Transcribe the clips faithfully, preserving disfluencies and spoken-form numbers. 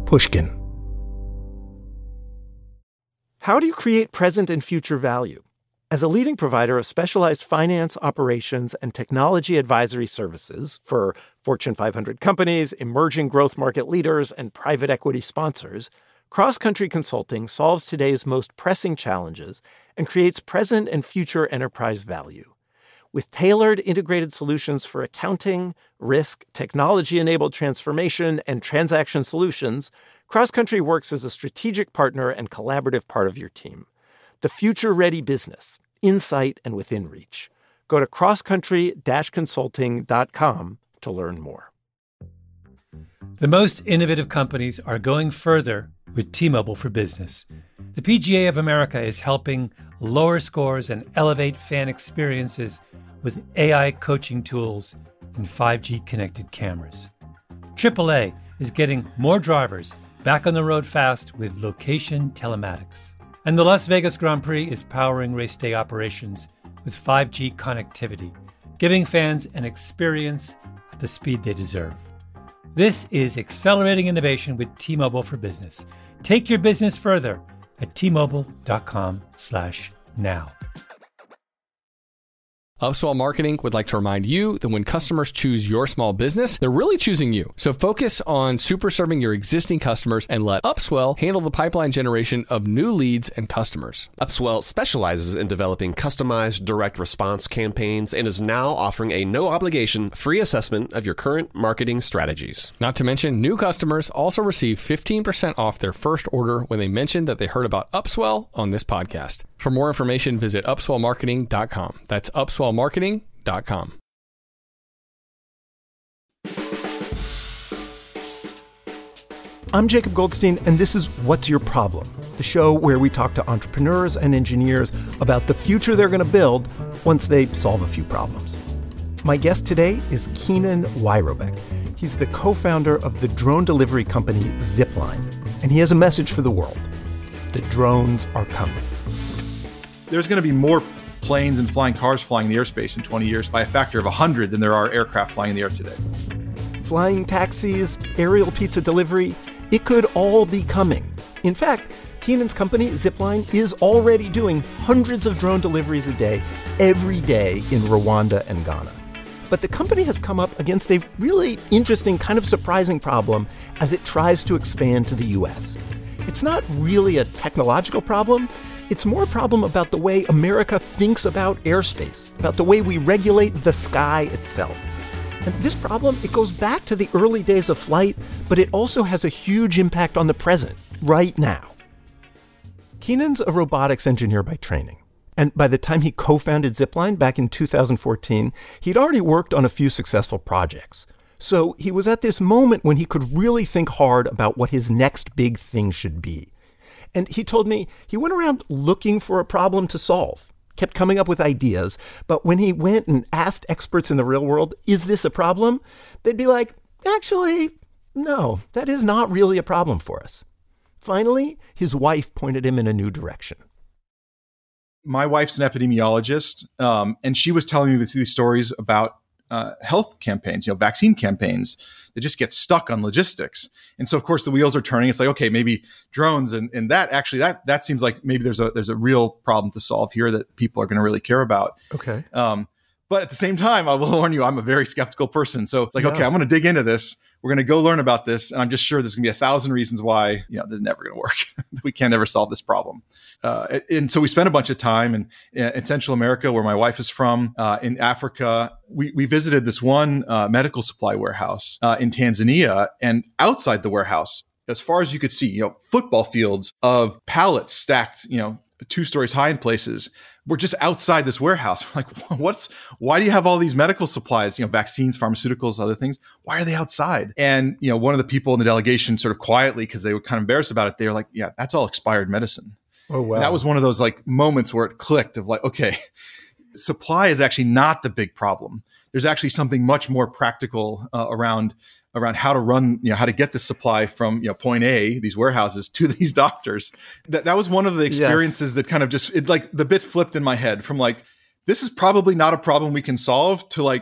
Pushkin. How do you create present and future value? As a leading provider of specialized finance, operations, and technology advisory services for Fortune five hundred companies, emerging growth market leaders, and private equity sponsors, CrossCountry Consulting solves today's most pressing challenges and creates present and future enterprise value. With tailored integrated solutions for accounting, risk, technology-enabled transformation, and transaction solutions, CrossCountry works as a strategic partner and collaborative part of your team. The future-ready business, insight and within reach. Go to cross country dash consulting dot com to learn more. The most innovative companies are going further with T-Mobile for Business. The P G A of America is helping lower scores and elevate fan experiences with A I coaching tools and five G connected cameras. triple A is getting more drivers back on the road fast with location telematics. And the Las Vegas Grand Prix is powering race day operations with five G connectivity, giving fans an experience at the speed they deserve. This is accelerating innovation with T-Mobile for Business. Take your business further at T-Mobile.com slash now. Upswell Marketing would like to remind you that when customers choose your small business, they're really choosing you. So focus on super serving your existing customers and let Upswell handle the pipeline generation of new leads and customers. Upswell specializes in developing customized direct response campaigns and is now offering a no-obligation free assessment of your current marketing strategies. Not to mention, new customers also receive fifteen percent off their first order when they mention that they heard about Upswell on this podcast. For more information, visit upswell marketing dot com. That's upswell marketing dot com. I'm Jacob Goldstein, and this is What's Your Problem? The show where we talk to entrepreneurs and engineers about the future they're going to build once they solve a few problems. My guest today is Keenan Weirobeck. He's the co-founder of the drone delivery company Zipline, and he has a message for the world. The drones are coming. There's going to be more planes and flying cars flying in the airspace in twenty years by a factor of one hundred than there are aircraft flying in the air today. Flying taxis, aerial pizza delivery, it could all be coming. In fact, Keenan's company, Zipline, is already doing hundreds of drone deliveries a day, every day in Rwanda and Ghana. But the company has come up against a really interesting, kind of surprising problem as it tries to expand to the U S. It's not really a technological problem. It's more a problem about the way America thinks about airspace, about the way we regulate the sky itself. And this problem, it goes back to the early days of flight, but it also has a huge impact on the present, right now. Keenan's a robotics engineer by training. And by the time he co-founded Zipline back in two thousand fourteen, he'd already worked on a few successful projects. So he was at this moment when he could really think hard about what his next big thing should be. And he told me he went around looking for a problem to solve, kept coming up with ideas, but when he went and asked experts in the real world, is this a problem? They'd be like, actually, no, that is not really a problem for us. Finally, his wife pointed him in a new direction. My wife's an epidemiologist, um, and she was telling me these stories about uh, health campaigns, you know, vaccine campaigns that just get stuck on logistics. And so, of course, the wheels are turning. It's like, okay, maybe drones and, and that actually, that that seems like maybe there's a there's a real problem to solve here that people are going to really care about. Okay. Um, but at the same time, I will warn you, I'm a very skeptical person. So it's like, yeah. okay, I'm going to dig into this. We're going to go learn about this. And I'm just sure there's going to be a thousand reasons why, you know, this is never going to work. We can't ever solve this problem. Uh, and so we spent a bunch of time in, in Central America, where my wife is from, uh, in Africa. We, we visited this one uh, medical supply warehouse uh, in Tanzania, and outside the warehouse, as far as you could see, you know, football fields of pallets stacked, you know, two stories high in places. We're just outside this warehouse. We're like, what's, why do you have all these medical supplies, you know, vaccines, pharmaceuticals, other things? Why are they outside? And, you know, one of the people in the delegation sort of quietly, because they were kind of embarrassed about it, they were like, yeah, that's all expired medicine. Oh, wow. And that was one of those like moments where it clicked of like, okay, supply is actually not the big problem. There's actually something much more practical uh, around around how to run, you know, how to get the supply from, you know, point A, these warehouses, to these doctors. That that was one of the experiences yes. that kind of just, it like the bit flipped in my head from like, this is probably not a problem we can solve to like,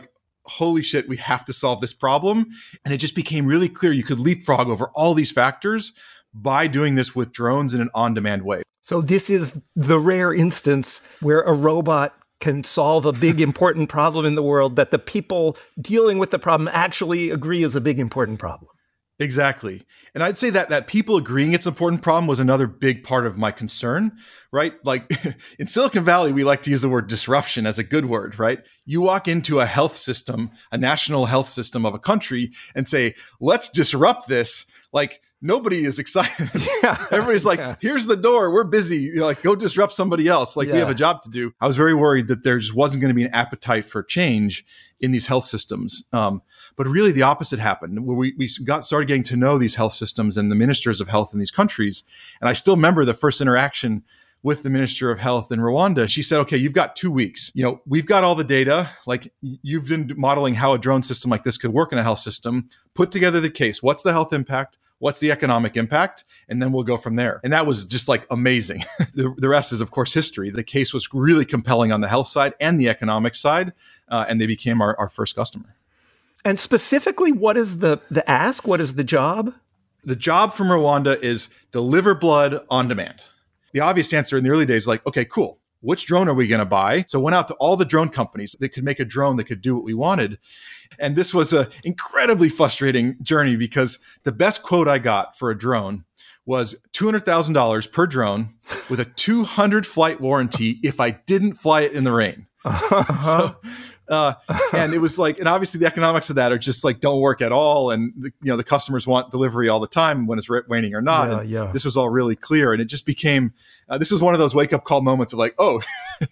holy shit, we have to solve this problem. And it just became really clear you could leapfrog over all these factors by doing this with drones in an on-demand way. So this is the rare instance where a robot can solve a big, important problem in the world that the people dealing with the problem actually agree is a big, important problem. Exactly. And I'd say that that people agreeing it's an important problem was another big part of my concern, right? Like in Silicon Valley, we like to use the word disruption as a good word, right? You walk into a health system, a national health system of a country and say, let's disrupt this. Like nobody is excited. Yeah. Everybody's like, yeah. here's the door. We're busy. You know, like go disrupt somebody else. Like yeah. we have a job to do. I was very worried that there just wasn't going to be an appetite for change in these health systems. Um, but really the opposite happened where we, we got started getting to know these health systems and the ministers of health in these countries. And I still remember the first interaction with the Minister of Health in Rwanda. She said, okay, you've got two weeks. You know, we've got all the data. Like you've been modeling how a drone system like this could work in a health system. Put together the case. What's the health impact? What's the economic impact? And then we'll go from there. And that was just like amazing. the, the rest is, of course, history. The case was really compelling on the health side and the economic side. Uh, and they became our, our first customer. And specifically, what is the, the ask? What is the job? The job from Rwanda is deliver blood on demand. The obvious answer in the early days was like, okay, cool. Which drone are we going to buy? So I went out to all the drone companies that could make a drone that could do what we wanted. And this was an incredibly frustrating journey because the best quote I got for a drone was two hundred thousand dollars per drone with a two hundred flight warranty if I didn't fly it in the rain. Uh-huh. So, uh, and it was like, and obviously the economics of that are just like, don't work at all. And the, you know, the customers want delivery all the time when it's raining or not. Yeah, and yeah. This was all really clear. And it just became, uh, this was one of those wake up call moments of like, oh,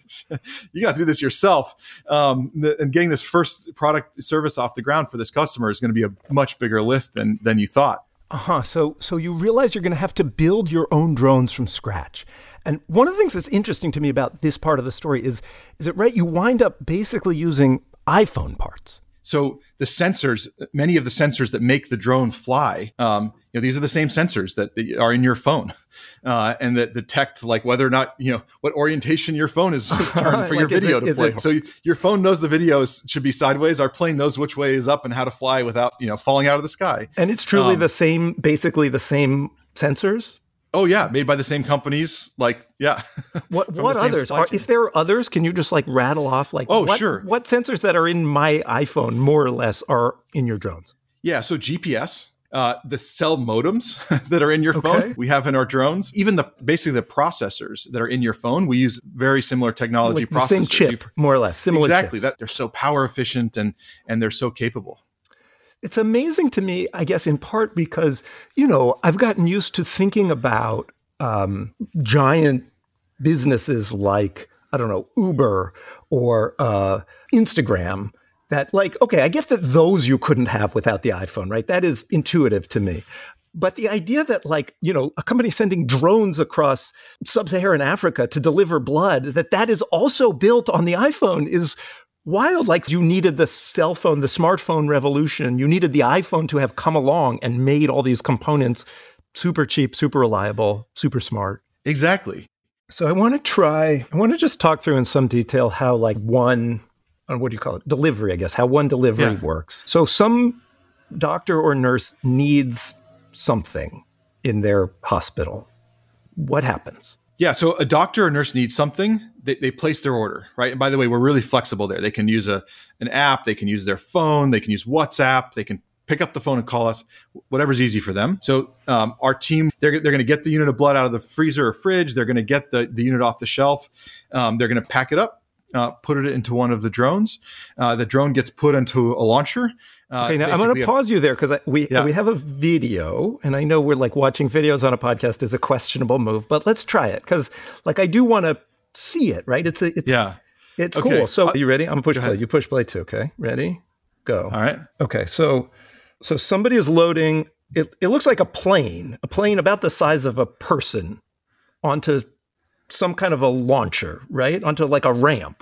you got to do this yourself. Um, the, and getting this first product service off the ground for this customer is going to be a much bigger lift than, than you thought. Uh-huh. So so you realize you're going to have to build your own drones from scratch. And one of the things that's interesting to me about this part of the story is, is it right? You wind up basically using iPhone parts. So the sensors, many of the sensors that make the drone fly, um, you know, these are the same sensors that are in your phone, uh, and that detect like whether or not, you know, what orientation your phone is, is turned for like your video it, to play. It, so your phone knows the videos should be sideways. Our plane knows which way is up and how to fly without, you know, falling out of the sky. And it's truly um, the same, basically the same sensors. Oh yeah, made by the same companies. Like yeah. What what others are? If there are others, can you just like rattle off like? Oh what, sure. What sensors that are in my iPhone more or less are in your drones? Yeah. So G P S, uh, the cell modems that are in your okay. phone, we have in our drones. Even the basically the processors that are in your phone, we use very similar technology like processors. The same chip, You've, more or less. Similar. Exactly. Chips. That they're so power efficient and and they're so capable. It's amazing to me, I guess, in part because you know I've gotten used to thinking about. Um, giant businesses like, I don't know, Uber or uh, Instagram that like, okay, I get that those you couldn't have without the iPhone, right? That is intuitive to me. But the idea that like, you know, a company sending drones across sub-Saharan Africa to deliver blood, that that is also built on the iPhone is wild. Like you needed the cell phone, the smartphone revolution. You needed the iPhone to have come along and made all these components super cheap, super reliable, super smart. Exactly. So I want to try, I want to just talk through in some detail how like one, what do you call it? Delivery, I guess, how one delivery yeah. works. So some doctor or nurse needs something in their hospital. What happens? Yeah. So a doctor or nurse needs something, they, they place their order, right? And by the way, we're really flexible there. They can use a an app, they can use their phone, they can use WhatsApp, they can pick up the phone and call us, whatever's easy for them. So um, our team, they're, they're going to get the unit of blood out of the freezer or fridge. They're going to get the, the unit off the shelf. Um, they're going to pack it up, uh, put it into one of the drones. Uh, the drone gets put into a launcher. Uh, okay, now I'm going to pause you there because we yeah. we have a video, and I know we're like watching videos on a podcast is a questionable move, but let's try it because like I do want to see it, right? It's a, it's yeah, it's okay. cool. So uh, are you ready? I'm gonna push play. You push play too. Okay, ready? Go. All right. Okay, so. So somebody is loading, it, it looks like a plane, a plane about the size of a person onto some kind of a launcher, right? Onto like a ramp.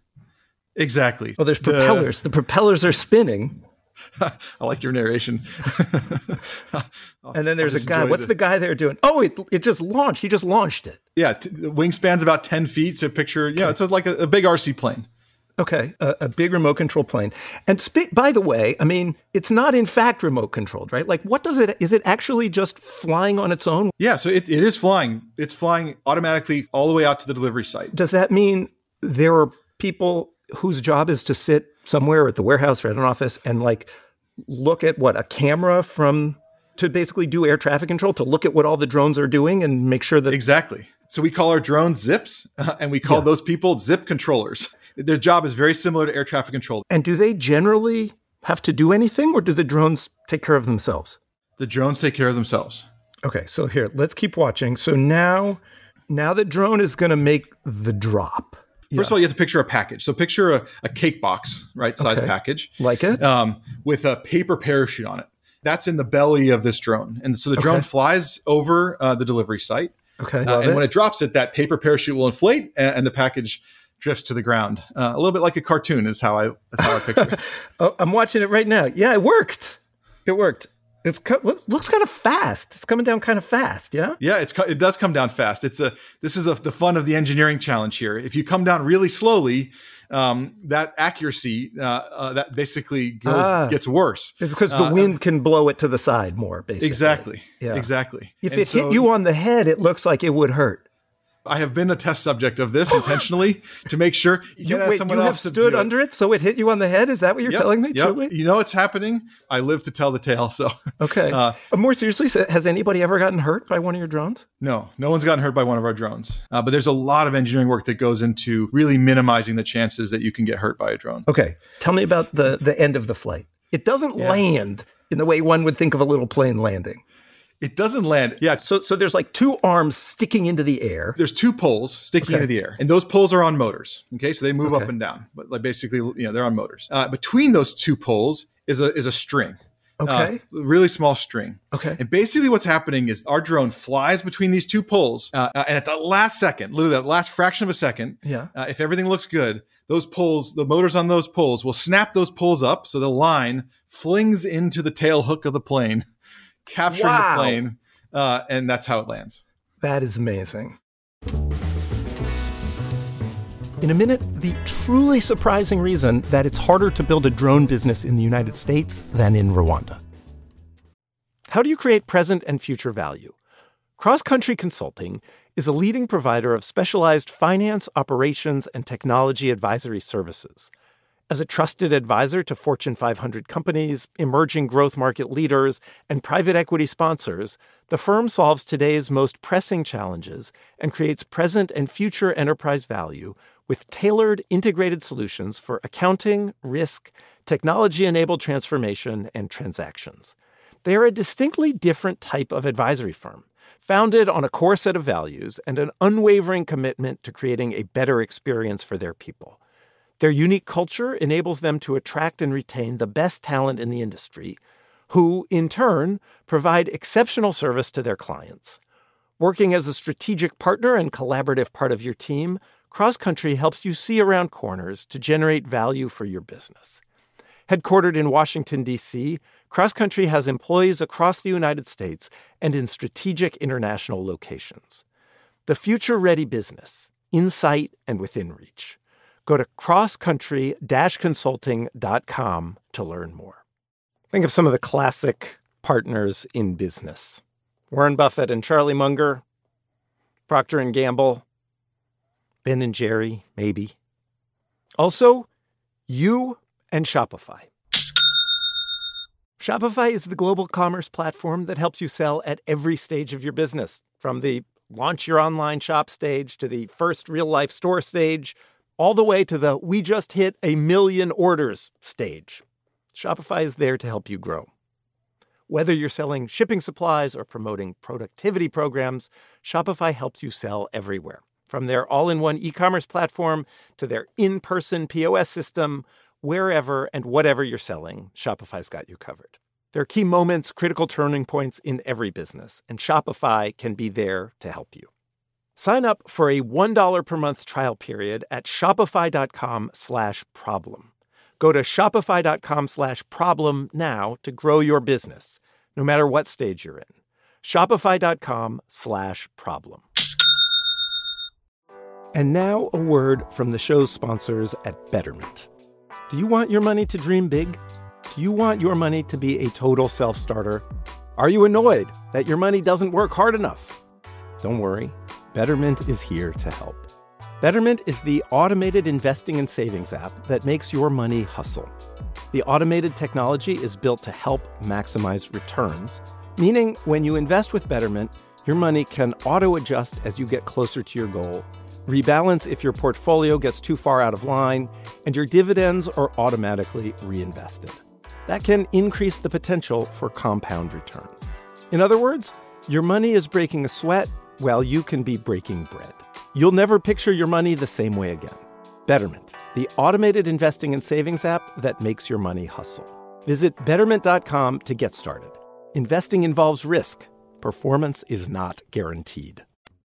Exactly. Oh, there's propellers. The, the propellers are spinning. I like your narration. And then there's a guy. What's the, the guy there doing? Oh, it it just launched. He just launched it. Yeah. T- the wingspan's about ten feet. So picture, yeah, okay. It's like a, a big R C plane. Okay, a, a big remote control plane. And spe- by the way, I mean, it's not in fact remote controlled, right? Like, what does it, is it actually just flying on its own? Yeah, so it, it is flying. It's flying automatically all the way out to the delivery site. Does that mean there are people whose job is to sit somewhere at the warehouse or at an office and like look at what, a camera from, to basically do air traffic control, to look at what all the drones are doing and make sure that... Exactly. So we call our drones zips, uh, and we call yeah. those people zip controllers. Their job is very similar to air traffic control. And do they generally have to do anything, or do the drones take care of themselves? The drones take care of themselves. Okay, so here, let's keep watching. So now, now the drone is going to make the drop. First yeah. of all, you have to picture a package. So picture a, a cake box, right, size okay. package. Like it? Um, with a paper parachute on it. That's in the belly of this drone. And so the drone okay. flies over uh, the delivery site. Okay. Uh, and it. when it drops it, that paper parachute will inflate and, and the package drifts to the ground. Uh, a little bit like a cartoon is how I, is how I picture it. Oh, I'm watching it right now. Yeah, it worked. It worked. It's looks kind of fast. It's coming down kind of fast, yeah? Yeah, it's it does come down fast. It's a this is a, the fun of the engineering challenge here. If you come down really slowly, um, that accuracy uh, uh, that basically goes ah, gets worse. It's because the uh, wind can blow it to the side more, basically. Exactly. Yeah. Exactly. If and it so, hit you on the head, it looks like it would hurt. I have been a test subject of this intentionally to make sure you, you, wait, you have stood under it. it, so it hit you on the head. Is that what you're yep, telling me? Yep. Truly? You know it's happening. I live to tell the tale. So okay. Uh, More seriously, has anybody ever gotten hurt by one of your drones? No, no one's gotten hurt by one of our drones. Uh, but there's a lot of engineering work that goes into really minimizing the chances that you can get hurt by a drone. Okay, tell me about the the end of the flight. It doesn't yeah. land in the way one would think of a little plane landing. It doesn't land. Yeah. So so there's like two arms sticking into the air. There's two poles sticking okay. into the air. And those poles are on motors. Okay. So they move okay. up and down. But like basically, you know, they're on motors. Uh, between those two poles is a is a string. Okay. Uh, really small string. Okay. And basically what's happening is our drone flies between these two poles. Uh, uh, and at the last second, literally that last fraction of a second, yeah. uh, if everything looks good, those poles, the motors on those poles will snap those poles up. So the line flings into the tail hook of the plane, capturing wow. the plane. Uh, and that's how it lands. That is amazing. In a minute, the truly surprising reason that it's harder to build a drone business in the United States than in Rwanda. How do you create present and future value? Cross Country Consulting is a leading provider of specialized finance, operations, and technology advisory services. As a trusted advisor to Fortune five hundred companies, emerging growth market leaders, and private equity sponsors, the firm solves today's most pressing challenges and creates present and future enterprise value with tailored, integrated solutions for accounting, risk, technology-enabled transformation, and transactions. They are a distinctly different type of advisory firm, founded on a core set of values and an unwavering commitment to creating a better experience for their people. Their unique culture enables them to attract and retain the best talent in the industry, who, in turn, provide exceptional service to their clients. Working as a strategic partner and collaborative part of your team, Cross Country helps you see around corners to generate value for your business. Headquartered in Washington, D C, Cross Country has employees across the United States and in strategic international locations. The future-ready business, in sight and within reach. Go to cross country dash consulting dot com to learn more. Think of some of the classic partners in business. Warren Buffett and Charlie Munger, Procter and Gamble, Ben and Jerry, maybe. Also, you and Shopify. Shopify is the global commerce platform that helps you sell at every stage of your business, from the launch your online shop stage to the first real-life store stage, all the way to the we just hit a million orders stage. Shopify is there to help you grow. Whether you're selling shipping supplies or promoting productivity programs, Shopify helps you sell everywhere. From their all-in-one e-commerce platform to their in-person P O S system, wherever and whatever you're selling, Shopify's got you covered. There are key moments, critical turning points in every business, and Shopify can be there to help you. Sign up for a one dollar per month trial period at shopify.com slash problem. Go to shopify.com slash problem now to grow your business, no matter what stage you're in. Shopify.com slash problem. And now a word from the show's sponsors at Betterment. Do you want your money to dream big? Do you want your money to be a total self-starter? Are you annoyed that your money doesn't work hard enough? Don't worry, Betterment is here to help. Betterment is the automated investing and savings app that makes your money hustle. The automated technology is built to help maximize returns, meaning when you invest with Betterment, your money can auto-adjust as you get closer to your goal, rebalance if your portfolio gets too far out of line, and your dividends are automatically reinvested. That can increase the potential for compound returns. In other words, your money is breaking a sweat while you can be breaking bread. You'll never picture your money the same way again. Betterment, the automated investing and savings app that makes your money hustle. Visit betterment dot com to get started. Investing involves risk. Performance is not guaranteed.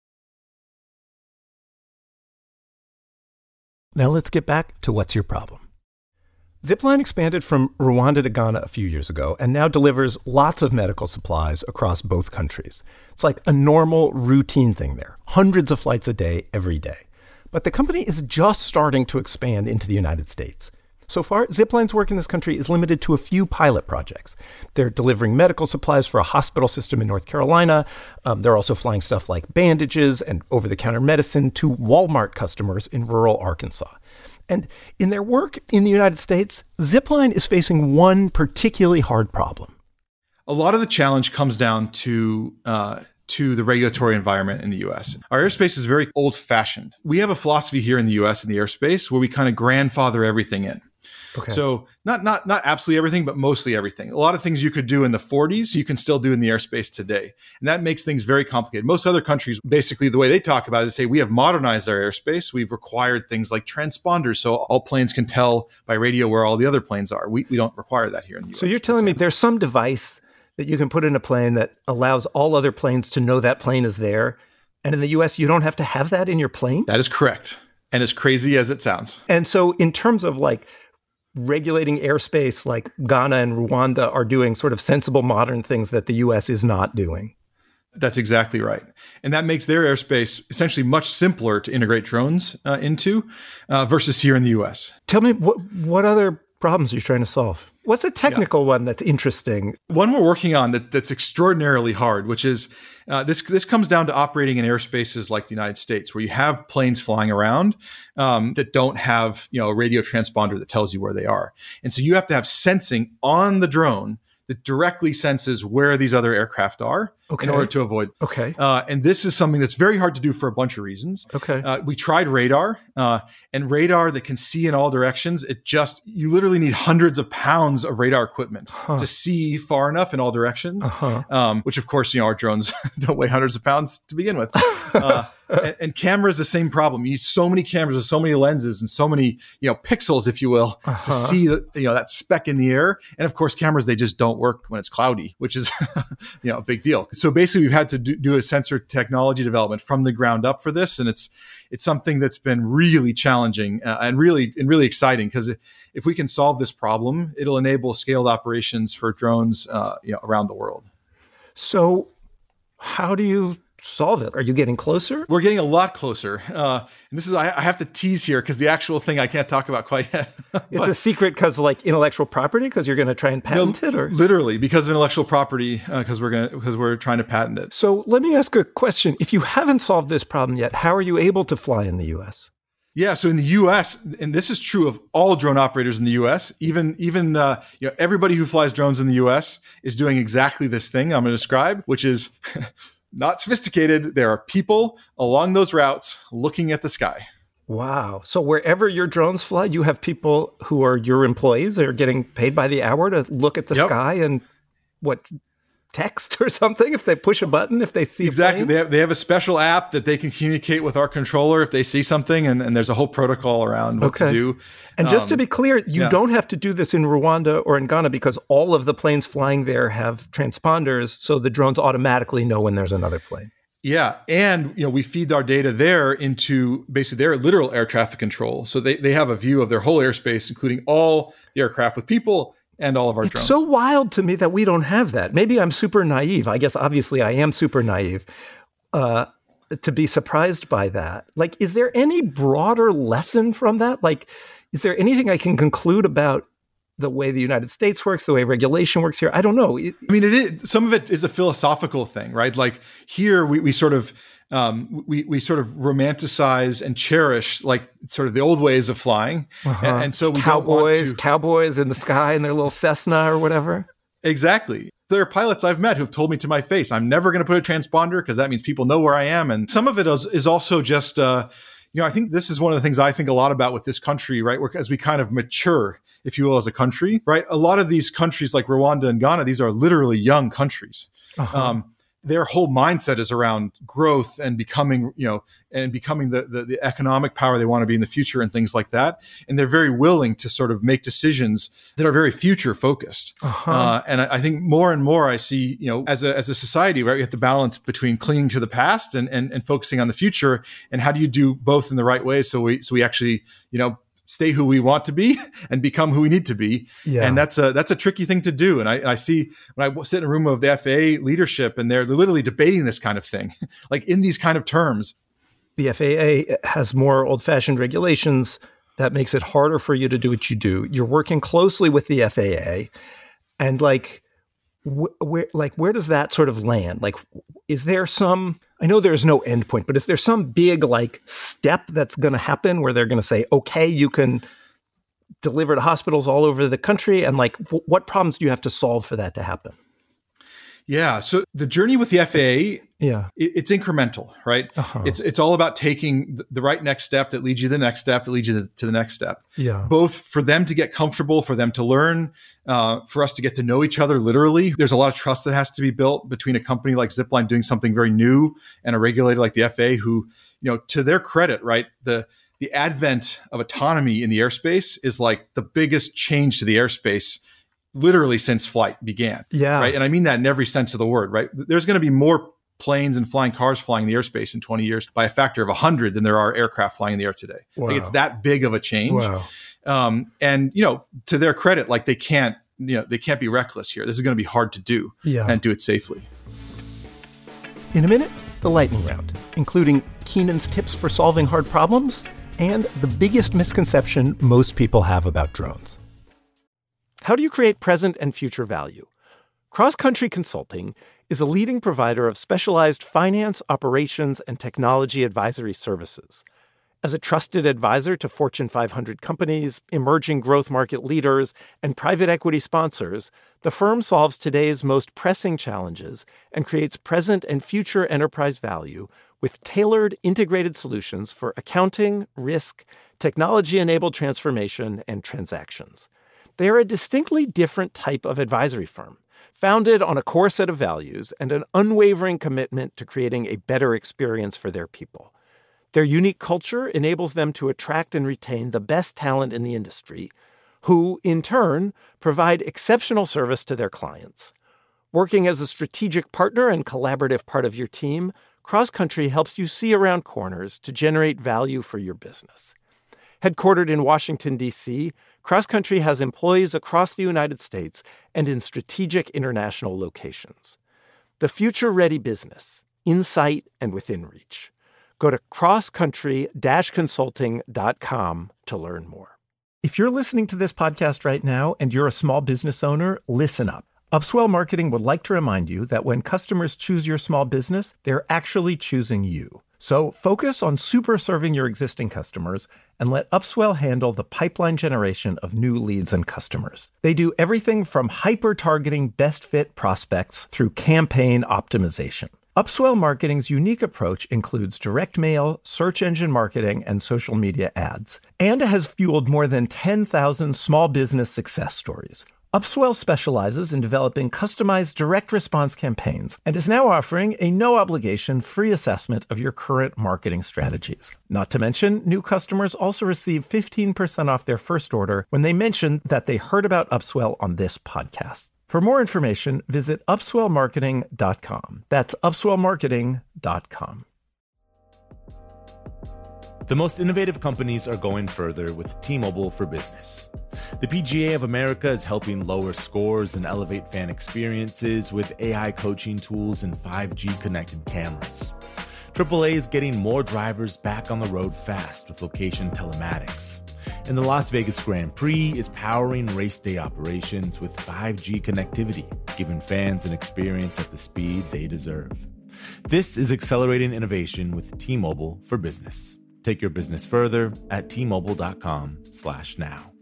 Now let's get back to what's your problem. Zipline expanded from Rwanda to Ghana a few years ago and now delivers lots of medical supplies across both countries. It's like a normal, routine thing there. Hundreds of flights a day, every day. But the company is just starting to expand into the United States. So far, Zipline's work in this country is limited to a few pilot projects. They're delivering medical supplies for a hospital system in North Carolina. Um, they're also flying stuff like bandages and over-the-counter medicine to Walmart customers in rural Arkansas. And in their work in the United States, Zipline is facing one particularly hard problem. A lot of the challenge comes down to uh, to the regulatory environment in the U S. Our airspace is very old-fashioned. We have a philosophy here in the U S in the airspace where we kind of grandfather everything in. Okay. So not not not absolutely everything, but mostly everything. A lot of things you could do in the forties, you can still do in the airspace today. And that makes things very complicated. Most other countries, basically the way they talk about it is say, we have modernized our airspace. We've required things like transponders so all planes can tell by radio where all the other planes are. We, we don't require that here in the U S. So you're telling me there's some device that you can put in a plane that allows all other planes to know that plane is there. And in the U S, you don't have to have that in your plane? That is correct. And as crazy as it sounds. And so in terms of like regulating airspace, like Ghana and Rwanda are doing sort of sensible modern things that the U S is not doing. That's exactly right. And that makes their airspace essentially much simpler to integrate drones uh, into uh, versus here in the U S. Tell me, what what other problems are you trying to solve? What's a technical yeah. one that's interesting? One we're working on that, that's extraordinarily hard, which is uh, this this comes down to operating in airspaces like the United States, where you have planes flying around um, that don't have, you know, a radio transponder that tells you where they are. And so you have to have sensing on the drone that directly senses where these other aircraft are okay. in order to avoid. Okay. Uh, and this is something that's very hard to do for a bunch of reasons. Okay. Uh, we tried radar, uh, and radar that can see in all directions. It just, you literally need hundreds of pounds of radar equipment huh. to see far enough in all directions, uh-huh. um, which of course, you know, our drones don't weigh hundreds of pounds to begin with. Uh, and, and cameras, the same problem. You need so many cameras with so many lenses and so many, you know, pixels, if you will, uh-huh. to see the, you know, that speck in the air. And of course, cameras, they just don't work when it's cloudy, which is, you know, a big deal. So basically, we've had to do, do a sensor technology development from the ground up for this, and it's it's something that's been really challenging uh, and really and really exciting, because if we can solve this problem, it'll enable scaled operations for drones, uh, you know, around the world. So, how do you solve it? Are you getting closer? We're getting a lot closer. Uh, and this is, I, I have to tease here because the actual thing I can't talk about quite yet. It's a secret because like intellectual property, because you're going to try and patent no, it, or literally because of intellectual property, because uh, we're going to, because we're trying to patent it. So let me ask a question. If you haven't solved this problem yet, how are you able to fly in the U S? Yeah, so in the U S, and this is true of all drone operators in the U S, even even uh, you know, everybody who flies drones in the U S is doing exactly this thing I'm going to describe, which is not sophisticated. There are people along those routes looking at the sky. Wow. So wherever your drones fly, you have people who are your employees that are getting paid by the hour to look at the yep. sky and what, text or something if they push a button, if they see exactly. a plane? They have, they have a special app that they can communicate with our controller if they see something, and, and there's a whole protocol around what okay. to do. And just um, to be clear, you yeah. don't have to do this in Rwanda or in Ghana because all of the planes flying there have transponders, so the drones automatically know when there's another plane. Yeah. And, you know, we feed our data there into basically their literal air traffic control. So they, they have a view of their whole airspace, including all the aircraft with people and all of our it's drones. It's so wild to me that we don't have that. Maybe I'm super naive. I guess obviously I am super naive. Uh, to be surprised by that. Like, is there any broader lesson from that? Like, is there anything I can conclude about the way the United States works, the way regulation works here? I don't know. I mean, it is, some of it is a philosophical thing, right? Like here we, we sort of, um, we, we sort of romanticize and cherish like sort of the old ways of flying. Uh-huh. And, and so we cowboys, don't want to, cowboys in the sky in their little Cessna or whatever. Exactly. There are pilots I've met who've told me to my face, I'm never going to put a transponder because that means people know where I am. And some of it is, is also just, uh, you know, I think this is one of the things I think a lot about with this country, right? Where, as we kind of mature, if you will, as a country, right? A lot of these countries like Rwanda and Ghana, these are literally young countries. Uh-huh. Um, their whole mindset is around growth and becoming, you know, and becoming the, the, the economic power they want to be in the future and things like that. And they're very willing to sort of make decisions that are very future focused. Uh-huh. Uh, and I, I think more and more I see, you know, as a, as a society, right, we have to balance between clinging to the past and, and, and focusing on the future. And how do you do both in the right way? So we, so we actually, you know, stay who we want to be and become who we need to be. Yeah. And that's a, that's a tricky thing to do. And I, and I see when I sit in a room of the F A A leadership and they're, they're literally debating this kind of thing, like in these kind of terms. The F A A has more old-fashioned regulations that makes it harder for you to do what you do. You're working closely with the F A A and like, wh- where, like, where does that sort of land? Like, is there some, I know there's no end point, but is there some big like step that's going to happen where they're going to say, okay, you can deliver to hospitals all over the country? And like, w- what problems do you have to solve for that to happen? Yeah. So the journey with the F A A, yeah, it, it's incremental, right? Uh-huh. It's it's all about taking the, the right next step that leads you to the next step, that leads you to the, to the next step. Yeah. Both for them to get comfortable, for them to learn, uh, for us to get to know each other literally. There's a lot of trust that has to be built between a company like Zipline doing something very new and a regulator like the F A A who, you know, to their credit, right, the the advent of autonomy in the airspace is like the biggest change to the airspace literally since flight began. Yeah. Right. And I mean that in every sense of the word, right? There's going to be more planes and flying cars flying in the airspace in twenty years by a factor of one hundred than there are aircraft flying in the air today. Wow. Like it's that big of a change. Wow. Um, and, you know, to their credit, like they can't, you know, they can't be reckless here. This is going to be hard to do yeah. and do it safely. In a minute, the lightning round, including Keenan's tips for solving hard problems and the biggest misconception most people have about drones. How do you create present and future value? Cross Country Consulting is a leading provider of specialized finance, operations, and technology advisory services. As a trusted advisor to Fortune five hundred companies, emerging growth market leaders, and private equity sponsors, the firm solves today's most pressing challenges and creates present and future enterprise value with tailored, integrated solutions for accounting, risk, technology-enabled transformation, and transactions. They are a distinctly different type of advisory firm, founded on a core set of values and an unwavering commitment to creating a better experience for their people. Their unique culture enables them to attract and retain the best talent in the industry, who, in turn, provide exceptional service to their clients. Working as a strategic partner and collaborative part of your team, Cross Country helps you see around corners to generate value for your business. Headquartered in Washington, D C, Cross Country has employees across the United States and in strategic international locations. The future-ready business, in sight and within reach. Go to cross country dash consulting dot com to learn more. If you're listening to this podcast right now and you're a small business owner, listen up. Upswell Marketing would like to remind you that when customers choose your small business, they're actually choosing you. So focus on super serving your existing customers and let Upswell handle the pipeline generation of new leads and customers. They do everything from hyper-targeting best fit prospects through campaign optimization. Upswell Marketing's unique approach includes direct mail, search engine marketing, and social media ads, and has fueled more than ten thousand small business success stories. Upswell specializes in developing customized direct response campaigns and is now offering a no-obligation free assessment of your current marketing strategies. Not to mention, new customers also receive fifteen percent off their first order when they mention that they heard about Upswell on this podcast. For more information, visit upswell marketing dot com. That's upswell marketing dot com. The most innovative companies are going further with T-Mobile for Business. The P G A of America is helping lower scores and elevate fan experiences with A I coaching tools and five G connected cameras. triple A is getting more drivers back on the road fast with location telematics. And the Las Vegas Grand Prix is powering race day operations with five G connectivity, giving fans an experience at the speed they deserve. This is accelerating innovation with T-Mobile for Business. Take your business further at T-Mobile.com slash now.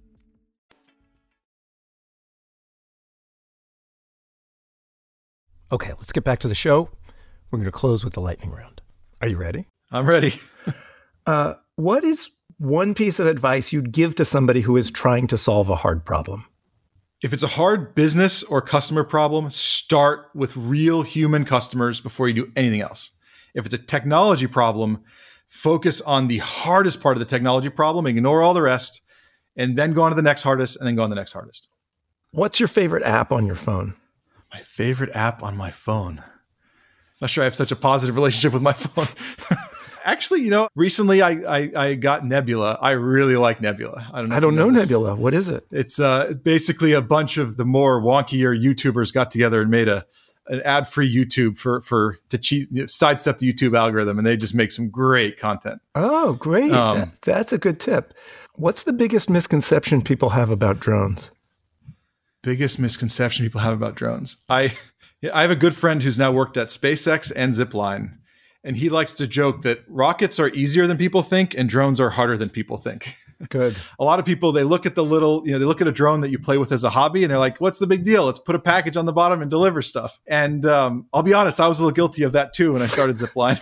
Okay, let's get back to the show. We're going to close with the lightning round. Are you ready? I'm ready. uh, what is one piece of advice you'd give to somebody who is trying to solve a hard problem? If it's a hard business or customer problem, start with real human customers before you do anything else. If it's a technology problem, focus on the hardest part of the technology problem, ignore all the rest, and then go on to the next hardest, and then go on to the next hardest. What's your favorite app on your phone? My favorite app on my phone. Not sure I have such a positive relationship with my phone. Actually, you know, recently I, I I got Nebula. I really like Nebula. I don't know. I don't know, know Nebula. What is it? It's uh, basically a bunch of the more wonkier YouTubers got together and made a an ad-free YouTube for for to cheat, you know, sidestep the YouTube algorithm, and they just make some great content. Oh, great! Um, that, that's a good tip. What's the biggest misconception people have about drones? Biggest misconception people have about drones. I I have a good friend who's now worked at SpaceX and Zipline, and he likes to joke that rockets are easier than people think and drones are harder than people think. Good. A lot of people, they look at the little, you know, they look at a drone that you play with as a hobby and they're like, what's the big deal? Let's put a package on the bottom and deliver stuff. And um, I'll be honest, I was a little guilty of that too when I started Zipline.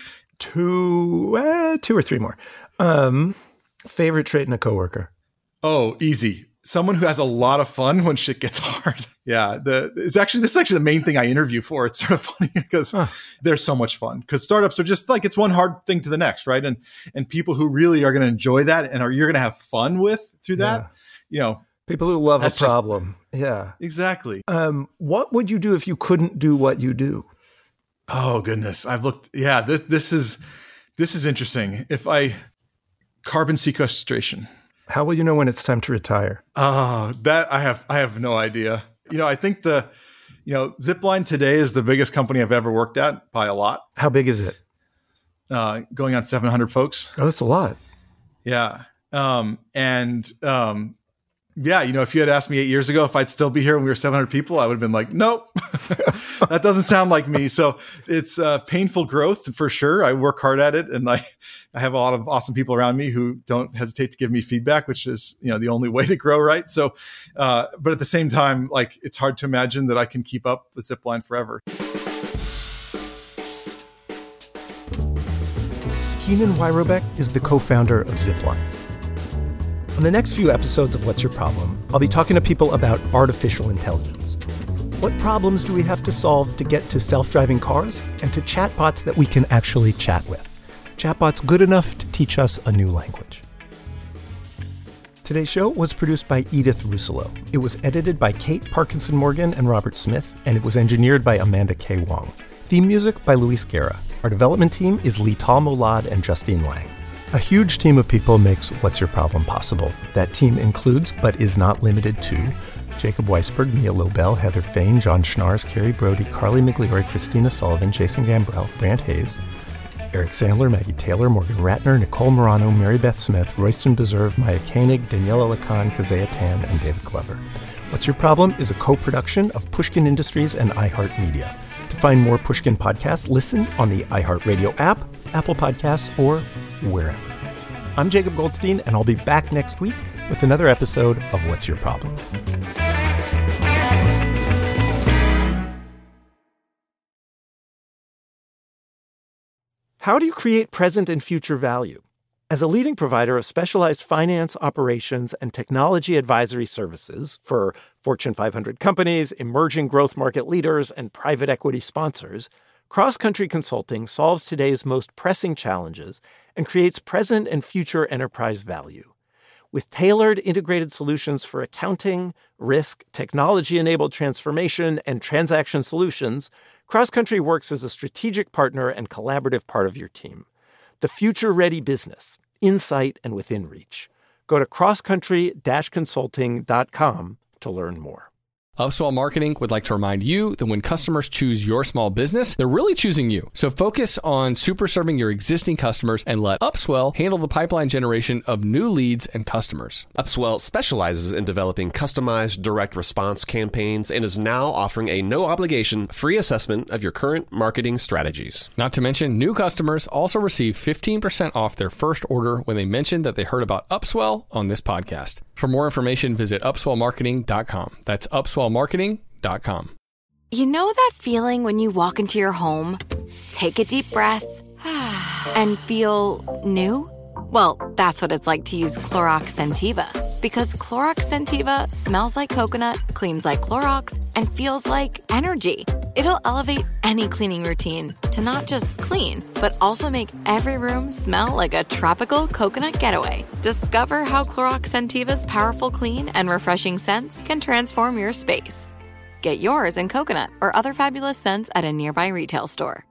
two, uh, two or three more. Um, favorite trait in a coworker? Oh, easy. Someone who has a lot of fun when shit gets hard. Yeah, the it's actually this is actually the main thing I interview for. It's sort of funny because huh. they're so much fun. Because startups are just like it's one hard thing to the next, right? And and people who really are going to enjoy that and are you're going to have fun with through that, yeah. you know, people who love a problem. Just, yeah, exactly. Um, what would you do if you couldn't do what you do? Oh goodness, I've looked. Yeah, this this is this is interesting. If I carbon sequestration. How will you know when it's time to retire? Oh, that I have I have no idea. You know, I think the, you know, Zipline today is the biggest company I've ever worked at by a lot. How big is it? Uh, going on seven hundred folks. Oh, that's a lot. Yeah. Um, and um, yeah, you know, if you had asked me eight years ago if I'd still be here when we were seven hundred people, I would have been like, nope, that doesn't sound like me. So it's uh, painful growth for sure. I work hard at it, and I, I have a lot of awesome people around me who don't hesitate to give me feedback, which is, you know, the only way to grow, right? So, uh, but at the same time, like, it's hard to imagine that I can keep up with Zipline forever. Keenan Weirobeck is the co-founder of Zipline. On the next few episodes of What's Your Problem, I'll be talking to people about artificial intelligence. What problems do we have to solve to get to self-driving cars and to chatbots that we can actually chat with? Chatbots good enough to teach us a new language. Today's show was produced by Edith Russillo. It was edited by Kate Parkinson Morgan and Robert Smith, and it was engineered by Amanda K. Wong. Theme music by Luis Guerra. Our development team is Lital Molad and Justine Lang. A huge team of people makes What's Your Problem possible. That team includes, but is not limited to, Jacob Weisberg, Mia Lobel, Heather Fain, John Schnars, Carrie Brody, Carly Migliori, Christina Sullivan, Jason Gambrell, Grant Hayes, Eric Sandler, Maggie Taylor, Morgan Ratner, Nicole Morano, Mary Beth Smith, Royston Beserve, Maya Koenig, Daniela Lacan, Kazea Tan, and David Glover. What's Your Problem is a co-production of Pushkin Industries and iHeartMedia. To find more Pushkin podcasts, listen on the iHeartRadio app, Apple Podcasts, or wherever. I'm Jacob Goldstein, and I'll be back next week with another episode of What's Your Problem? How do you create present and future value? As a leading provider of specialized finance, operations, and technology advisory services for Fortune five hundred companies, emerging growth market leaders, and private equity sponsors, CrossCountry Consulting solves today's most pressing challenges and creates present and future enterprise value. With tailored integrated solutions for accounting, risk, technology-enabled transformation, and transaction solutions, CrossCountry works as a strategic partner and collaborative part of your team. The future-ready business, insight, and within reach. Go to cross country dash consulting dot com to learn more. Upswell Marketing would like to remind you that when customers choose your small business, they're really choosing you. So focus on super serving your existing customers and let Upswell handle the pipeline generation of new leads and customers. Upswell specializes in developing customized direct response campaigns and is now offering a no-obligation free assessment of your current marketing strategies. Not to mention, new customers also receive fifteen percent off their first order when they mention that they heard about Upswell on this podcast. For more information, visit upswell marketing dot com. That's upswell marketing dot com. You know that feeling when you walk into your home, take a deep breath, and feel new? Well, that's what it's like to use Clorox Scentiva. Because Clorox Scentiva smells like coconut, cleans like Clorox, and feels like energy. It'll elevate any cleaning routine to not just clean, but also make every room smell like a tropical coconut getaway. Discover how Clorox Scentiva's powerful clean and refreshing scents can transform your space. Get yours in coconut or other fabulous scents at a nearby retail store.